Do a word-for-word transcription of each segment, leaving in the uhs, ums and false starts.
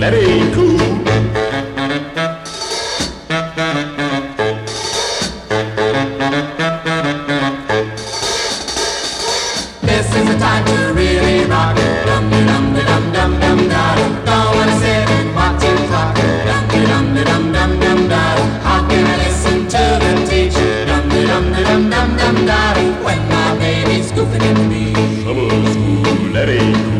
that ain't cool. This is the time to really rock. Dum dum dum dum dum da. Don't wanna sit and watch it clock. Dum dum dum dum dum da. How can I listen to the teacher? Dum dum dum dum dum da. When my baby's goofing into me. Summer school, that ain't cool.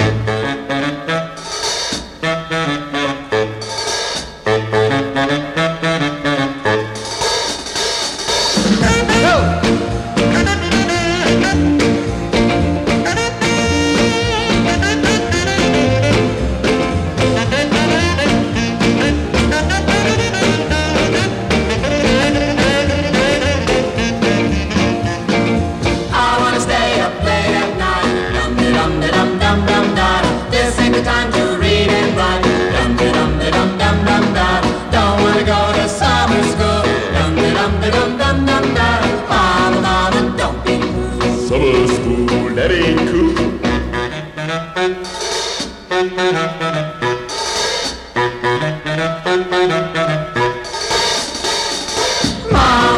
Time to read and write. Dum dum dum dum dum da. Don't wanna go to summer school. Dum dum dum dum dum da. Mama, mama, don't be rude. Summer school, that ain't cool. Mama.